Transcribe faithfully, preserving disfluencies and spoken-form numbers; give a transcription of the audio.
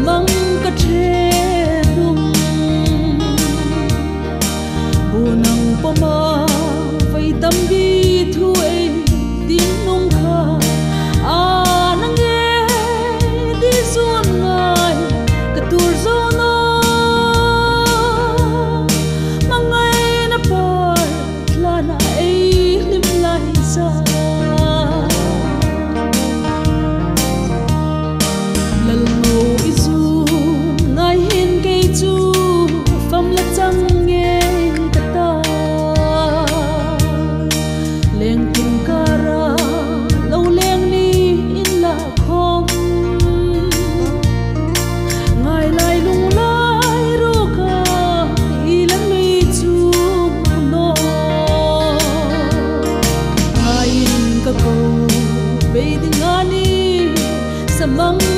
mang ka che dum bu nang poma vai dam gi thu e din nong kha a nang e di sun ngai ka tur zo no mangai na par la na e lim lai sa lal ngo izu ngai hin ke chu fam la chang nge ka ta leng kim kara lo leng ni in la khom ngai lai lung lai ru ka i lang lui chu no ngai in ka ko be ding ani samang